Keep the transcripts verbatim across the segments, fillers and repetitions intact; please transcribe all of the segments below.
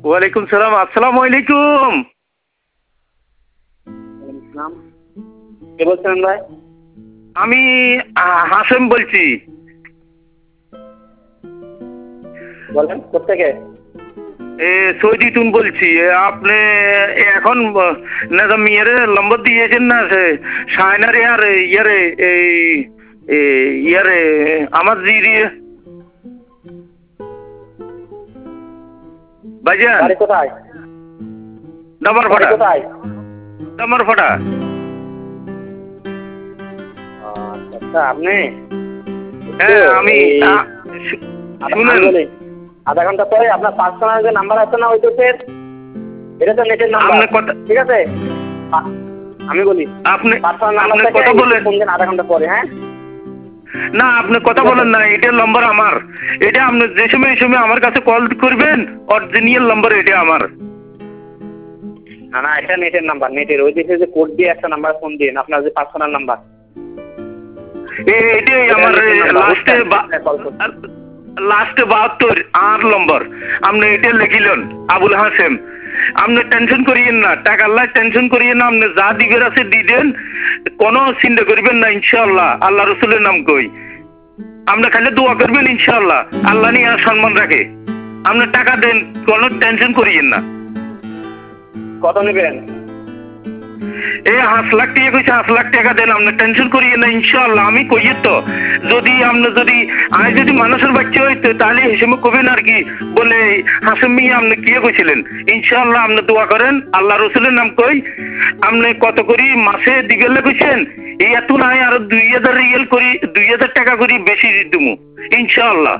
ওয়ালাইকুম সালাম। আসসালামু আলাইকুম। কে বলছেন ভাই? আমি হাসেম বলছি। বলেন কোথেকে? এ সৌদি তুন বলছি। আপনি এখন নাজাম মিয়ারে নম্বর দিয়েছেন না, সে শায়নারে আর ইয়ারে এই ইয়ারে আমার জিরি ভাইজান। বাড়ি কোথায়? দামার বাড়ি ফাটা। কোথায়? দামার ফাটা। আচ্ছা আপনি? হ্যাঁ আমি শুনেন, আধা ঘন্টা পরে আপনার পার্সোনাল যে নাম্বার আছে না ওই দোষের, এটা তো নেটের নাম্বার, ঠিক আছে? আমি বলি আপনি পার্সোনাল আপনি নাম্বার কথা বলেন ফোন দেন আধা ঘন্টা পরে। হ্যাঁ না, আপনি কথা বলেন না, এটার নাম্বার আমার। এটা আপনি যে সময় এই সময় আমার কাছে কল করবেন, অরিজিনাল নাম্বার এটা আমার। না না, এটা নেটের নাম্বার, নেটের ওই দেশে যে কোড দিয়ে একটা নাম্বার ফোন দিন, আপনার যে পার্সোনাল নাম্বার এটাই আমার লাস্টে লাস্টে বাহাত্তর আর নম্বর। আপনি এটা লিখিলেন আবুল হাসেম। আপনি টেনশন করিয়েন না, টাকা আল্লাহ টেনশন করিয়েন না। আপনি যা দিবের আছে দিবেন, কোনো চিন্তা করবেন না ইনশাআল্লাহ। আল্লাহ রসুলের নাম কই, আপনি খালি দোয়া করবেন ইনশাআল্লাহ। আল্লাহ নিয়ে আর সম্মান রাখে। আপনি টাকা দেন, কোনো টেনশন করিয়েন না। কত নেবেন? এই পাঁচ লাখ টাকা কইছে, পাঁচ লাখ টাকা দেন, আপনি টেনশন করিয়েন না ইনশাআল্লাহ। আমি কইয়ে তো যদি আপনি যদি আমি যদি মানুষের বাচ্চা হইতো তাহলে হিসেবে কবেন আর কি বলে হাসেম মিয়া আপনি কি কইছিলেন। ইনশাআল্লাহ আপনি দোয়া করেন, আল্লাহ রসুলের নাম কই। আপনি কত করি মাসে দিবেলে কইছেন, এই এত নাই আর দুই হাজার রিয়েল করি, দুই হাজার টাকা করি বেশি দিমু ইনশাআল্লাহ।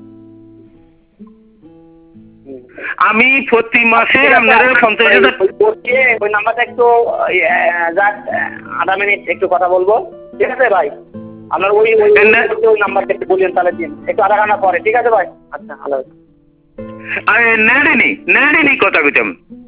আমি প্রতি মাসে আপনাদের পঞ্চাশ হাজার। ওই নাম্বারটা একটু আধা মিনিট একটু কথা বলবো, ঠিক আছে ভাই? আপনার ওই ওই নাম্বারটা একটু বললেন, তাহলে দিন একটু আধা ঘন্টা পরে, ঠিক আছে ভাই? আচ্ছা ভালো। আরে নেড়িনি নেড়িনি কথা কইতাম।